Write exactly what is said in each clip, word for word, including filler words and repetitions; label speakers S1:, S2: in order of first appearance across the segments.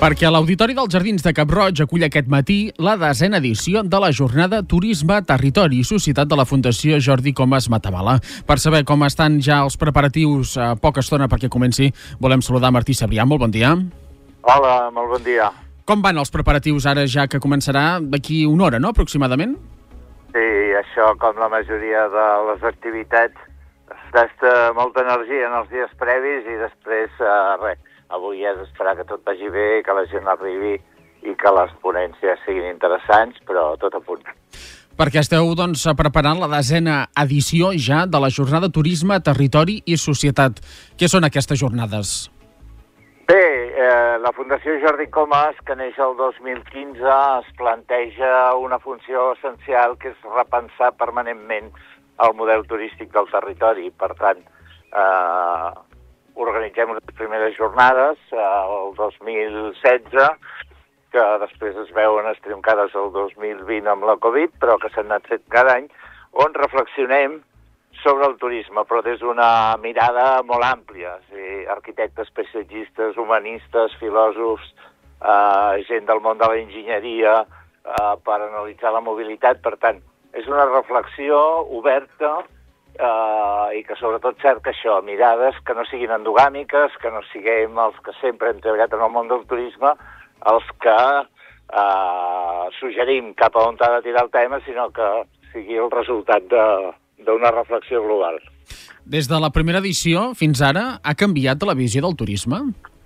S1: Perquè l'Auditori dels Jardins de Cap-roig acull aquest matí la desena edició de la jornada Turisme, Territori i Societat de la Fundació Jordi Comas Matamala. Per saber com estan ja els preparatius a poca estona perquè comenci, volem saludar Martí Cebrià. Molt bon dia.
S2: Hola, molt bon dia.
S1: Com van els preparatius ara ja que començarà d'aquí una hora, no?, aproximadament?
S2: Sí, això, com la majoria de les activitats, es gasta molta energia en els dies previs i després, eh, res, avui és esperar que tot vagi bé, que la gent arribi i que les ponències siguin interessants, però tot a punt.
S1: Perquè esteu, doncs, preparant la desena edició ja de la jornada Turisme, Territori i Societat. Què són aquestes jornades?
S2: Bé, eh, la Fundació Jordi Comas, que neix el dos mil quinze, es planteja una funció essencial que és repensar permanentment el model turístic del territori. Per tant, eh, organitzem les primeres jornades eh, el dos mil setze, que després es veuen estroncades el dos mil vint amb la Covid, però que s'han anat fent cada any, on reflexionem sobre el turisme, però des d'una mirada molt àmplia. Sí, arquitectes, paisatgistes, humanistes, filòsofs, eh, gent del món de l'enginyeria, eh, per analitzar la mobilitat. Per tant, és una reflexió oberta eh, i que sobretot cerca això, mirades que no siguin endogàmiques, que no siguem els que sempre hem treballat en el món del turisme, els que eh, suggerim cap a on ha de tirar el tema, sinó que sigui el resultat de d'una reflexió global.
S1: Des de la primera edició fins ara ha canviat la visió del turisme?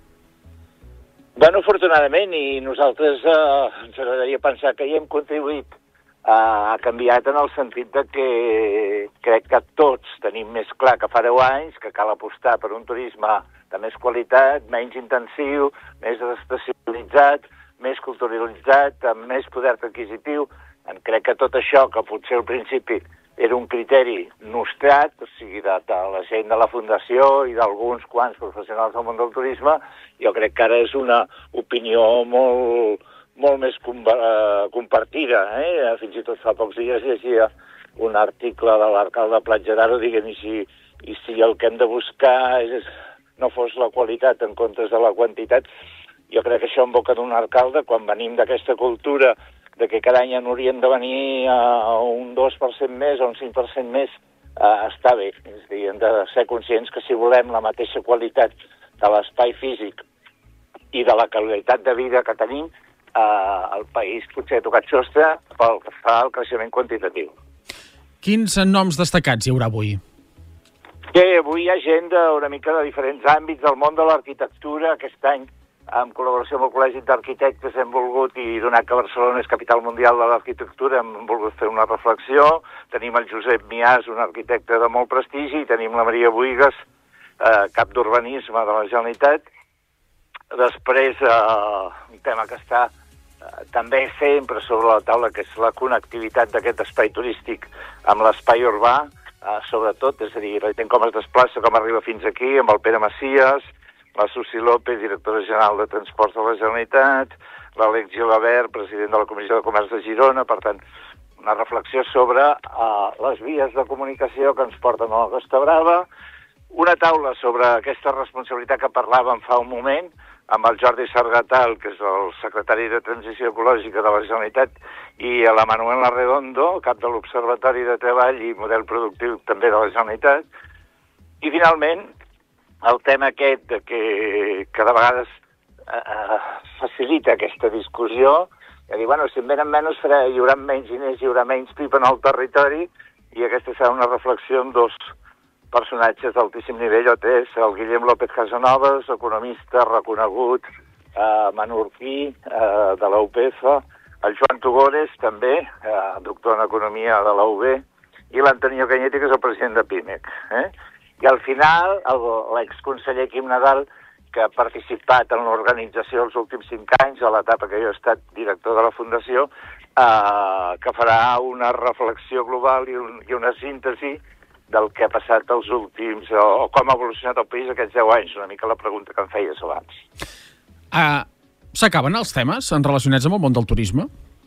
S2: Bueno, afortunadament, i nosaltres eh, ens agradaria pensar que hi hem contribuït. Eh, ha canviat en el sentit de que crec que tots tenim més clar que fa deu anys que cal apostar per un turisme de més qualitat, menys intensiu, més desestacionalitzat, més culturalitzat, amb més poder adquisitiu. En crec que tot això, que potser al principi era un criteri nostrat, o sigui, de, de la gent de la Fundació i d'alguns quants professionals del món del turisme, jo crec que ara és una opinió molt, molt més com, eh, compartida. Eh? Fins i tot fa pocs dies llegia un article de l'alcalde de Platja d'Aro dient i si, i si el que hem de buscar és, no fos la qualitat en comptes de la quantitat. Jo crec que això en boca d'un alcalde, quan venim d'aquesta cultura de que cada any hauríem de venir a un dos per cent més o un cinc per cent més, eh, està bé. És a dir, hem de ser conscients que si volem la mateixa qualitat de l'espai físic i de la qualitat de vida que tenim, eh, el país potser ha tocat sostre pel que fa al creixement quantitatiu.
S1: Quins noms destacats hi haurà avui?
S2: Bé, avui hi ha gent d'una mica de diferents àmbits del món de l'arquitectura. Aquest any, en col·laboració amb el Col·legi d'Arquitectes, hem volgut, i donat que Barcelona és capital mundial de l'arquitectura, hem volgut fer una reflexió. Tenim el Josep Miàs, un arquitecte de molt prestigi, i tenim la Maria Buigas, eh, cap d'urbanisme de la Generalitat. Després, eh, un tema que està eh, també sempre sobre la taula, que és la connectivitat d'aquest espai turístic amb l'espai urbà, eh, sobretot, és a dir, la gent com es desplaça, com arriba fins aquí, amb el Pere Macias, la Susi López, directora general de Transports de la Generalitat, l'Àlex Gilabert, president de la Comissió de Comerç de Girona. Per tant, una reflexió sobre uh, les vies de comunicació que ens porten a la Costa Brava, una taula sobre aquesta responsabilitat que parlàvem fa un moment, amb el Jordi Sargatal, que és el secretari de Transició Ecològica de la Generalitat, i la Manuela Redondo, cap de l'Observatori de Treball i Model Productiu també de la Generalitat. I finalment, el tema aquest de que, que de vegades eh, facilita aquesta discussió, que diu, bueno, si en venen menys farà, hi haurà menys diners, hi haurà menys pip en el territori, i aquesta serà una reflexió amb dos personatges d'altíssim nivell. És el Guillem López Casanovas, economista reconegut, eh, menorquí, eh, de la U P F, el Joan Tugores, també, eh, doctor en economia de la U B, i l'Antonio Cañete, que és el president de Pimec. Eh? I al final, l'exconseller Quim Nadal, que ha participat en l'organització els últims cinc anys, a l'etapa que jo he estat director de la Fundació, eh, que farà una reflexió global i, un, i una síntesi del que ha passat els últims, o, o com ha evolucionat el país aquests deu anys, una mica la pregunta que em feies abans.
S1: Uh, S'acaben els temes en relacionats amb el món del turisme?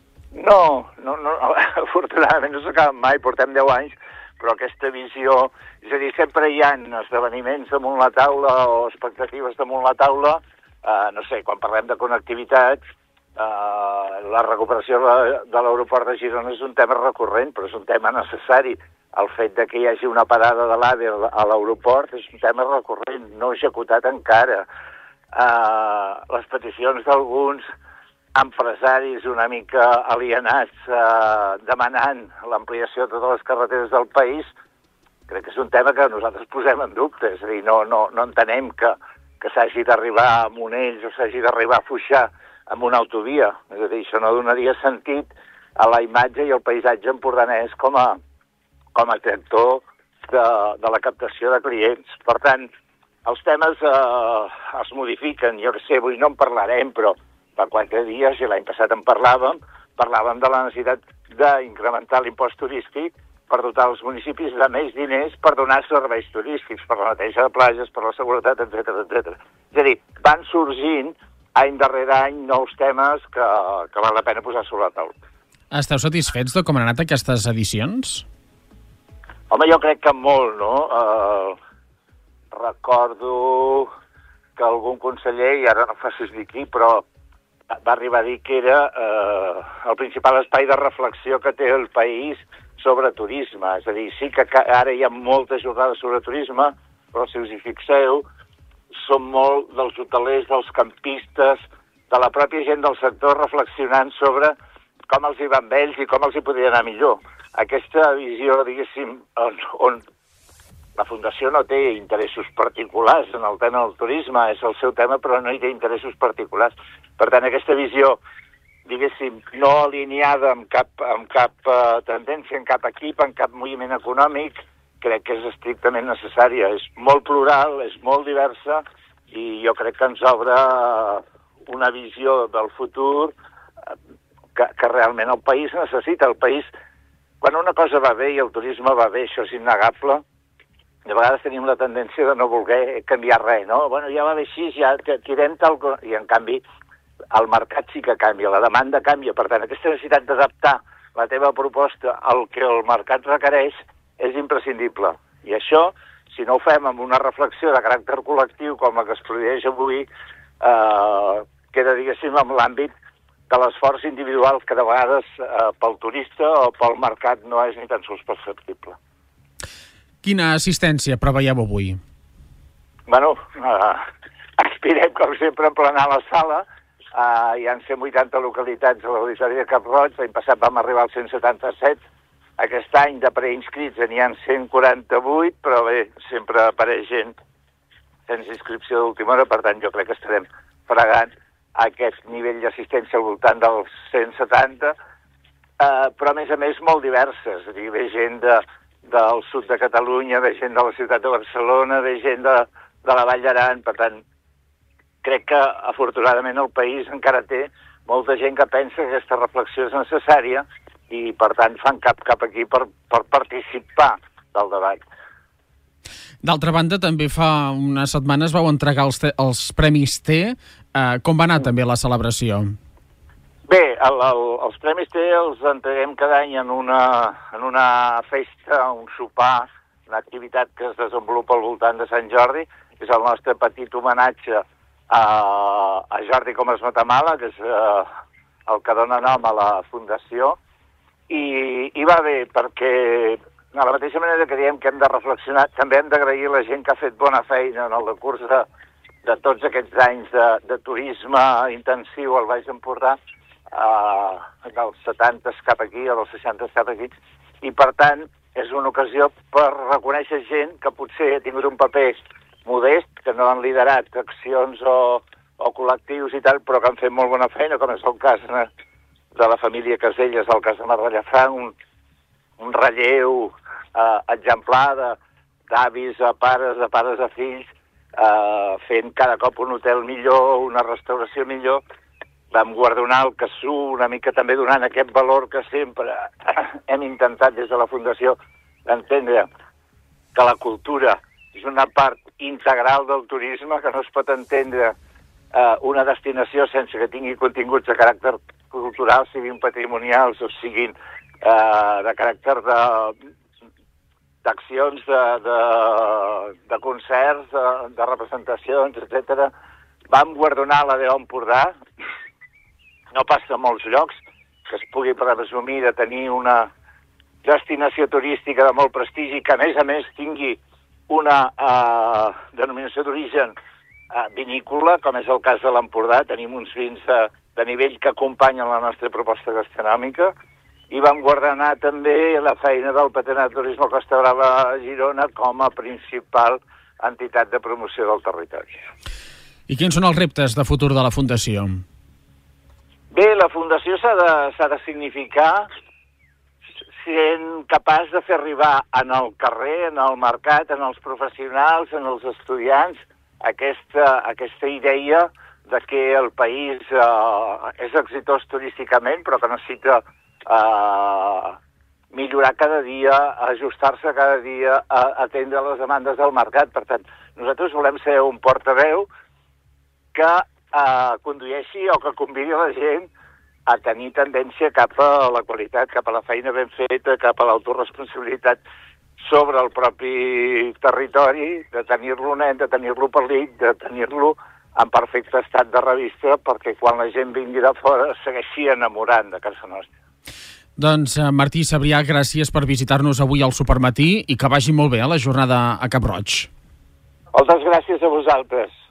S2: No, no, no, afortunadament no s'acaben mai, portem deu anys, però aquesta visió, és a dir, sempre hi ha esdeveniments damunt la taula o expectatives damunt la taula Uh, no sé, quan parlem de connectivitat, uh, la recuperació de l'aeroport de Girona és un tema recurrent, però és un tema necessari. El fet de que hi hagi una parada de l'AVE a l'aeroport és un tema recurrent, no executat encara. Uh, les peticions d'alguns empresaris una mica alienats uh, demanant l'ampliació de totes les carreteres del país, crec que és un tema que nosaltres posem en dubte. És a dir, no, no, no entenem que, que s'hagi d'arribar a Monells o s'hagi d'arribar a Foixà amb una autovia. És a dir, això no donaria sentit a la imatge i al paisatge empordanès com a, com a tractor de, de la captació de clients. Per tant, els temes eh, es modifiquen. Jo què sé, avui no en parlarem, però fa quatre dies, i l'any passat en parlàvem, parlàvem de la necessitat d'incrementar l'impost turístic per dotar els municipis de més diners per donar serveis turístics, per la neteja de platges, per la seguretat, etcètera, etcètera. És a dir, van sorgint any darrere any nous temes que, que val la pena posar sobre la taula.
S1: Esteu satisfets de com han anat aquestes edicions?
S2: Home, jo crec que molt, no? Uh, recordo que algun conseller, i ara no facis dir qui, però va arribar a dir que era uh, el principal espai de reflexió que té el país sobre turisme. És a dir, sí que ara hi ha moltes jornades sobre turisme, però si us hi fixeu, són molt dels hotelers, dels campistes, de la pròpia gent del sector reflexionant sobre com els hi va amb ells i com els hi podria anar millor. Aquesta visió, diguéssim, on, on la Fundació no té interessos particulars en el tema del turisme, és el seu tema, però no hi té interessos particulars. Per tant, aquesta visió, diguéssim, no alineada amb cap, amb cap uh, tendència, en cap equip, en cap moviment econòmic, crec que és estrictament necessària. És molt plural, és molt diversa, i jo crec que ens obre una visió del futur que, que realment el país necessita. El país, quan una cosa va bé i el turisme va bé, això és innegable, de vegades tenim la tendència de no voler canviar res, no? Bueno, ja va bé així, ja tirem tal cosa, i en canvi el mercat sí que canvia, la demanda canvia. Per tant, aquesta necessitat d'adaptar la teva proposta al que el mercat requereix és imprescindible. I això, si no ho fem amb una reflexió de caràcter col·lectiu com la que es produeix avui, eh, queda, diguéssim, en l'àmbit de l'esforç individual que de vegades eh, pel turista o pel mercat no és ni tan sols perceptible.
S1: Quina assistència preveieu avui?
S2: Bueno, eh, aspirem, com sempre, a emplenar la sala. Uh, hi han cent vuitanta localitats a l'Auditori de Cap-roig, l'any passat vam arribar als cent setanta-set, aquest any de preinscrits n'hi ha cent quaranta-vuit, però bé, sempre apareix gent sense inscripció d'última hora, per tant jo crec que estarem fregant aquest nivell d'assistència al voltant dels cent setanta, uh, però a més a més molt diverses, és a dir, ve gent de, del sud de Catalunya, ve gent de la ciutat de Barcelona, ve gent de, de la Vall d'Aran, per tant, crec que, afortunadament, el país encara té molta gent que pensa que aquesta reflexió és necessària i, per tant, fan cap cap aquí per, per participar del debat.
S1: D'altra banda, també fa unes setmanes vau entregar els, te els Premis T. Eh, com va anar mm. també la celebració?
S2: Bé, el, el, els Premis T els entreguem cada any en una, en una festa, un sopar, una activitat que es desenvolupa al voltant de Sant Jordi. És el nostre petit homenatge a, a Jordi Comas Matamala, que és uh, el que dona nom a la Fundació, i, i va bé perquè, de la mateixa manera que diem que hem de reflexionar, també hem d'agrair la gent que ha fet bona feina en el decurs de, de tots aquests anys de, de turisme intensiu al Baix Empordà, uh, dels setanta cap aquí, o dels seixanta cap aquí, i per tant és una ocasió per reconèixer gent que potser ha tingut un paper modest, que no han liderat accions o, o col·lectius i tal, però que han fet molt bona feina, com és el cas de la família Caselles, el cas de Mar Llafranc, un, un relleu eh, exemplar d'avis a pares, de pares a fills, eh, fent cada cop un hotel millor, una restauració millor. Vam guardonar el Cassú, una mica també donant aquest valor que sempre hem intentat des de la Fundació d'entendre que la cultura és una part integral del turisme, que no es pot entendre eh, una destinació sense que tingui continguts de caràcter cultural, siguin patrimonials o siguin eh, de caràcter d'accions, de, de, de, de concerts, de, de representacions, etcètera. vam guardonar la Déu Empordà. No passa a molts llocs que es pugui presumir de tenir una destinació turística de molt prestigi que, a més a més, tingui una eh, denominació d'origen eh, vinícola, com és el cas de l'Empordà. Tenim uns vins de, de nivell que acompanyen la nostra proposta gastronòmica, i vam guardonar també la feina del Patronat de Turisme Costa Brava a Girona com a principal entitat de promoció del territori.
S1: I quins són els reptes de futur de la Fundació?
S2: Bé, la Fundació s'ha de, s'ha de significar sent capaç de fer arribar en el carrer, en el mercat, en els professionals, en els estudiants, aquesta, aquesta idea de que el país eh, és exitós turísticament, però que necessita eh, millorar cada dia, ajustar-se cada dia, a atendre les demandes del mercat. Per tant, nosaltres volem ser un portaveu que eh, condueixi o que convidi la gent a tenir tendència cap a la qualitat, cap a la feina ben feta, cap a l'autoresponsabilitat sobre el propi territori, de tenir-lo net, de tenir-lo parlit, de tenir-lo en perfecte estat de revista, perquè quan la gent vingui de fora segueixi enamorant de casa nostra.
S1: Doncs Martí Sabrià, gràcies per visitar-nos avui al Supermatí i que vagi molt bé a la jornada a Cap Roig.
S2: Moltes gràcies a vosaltres.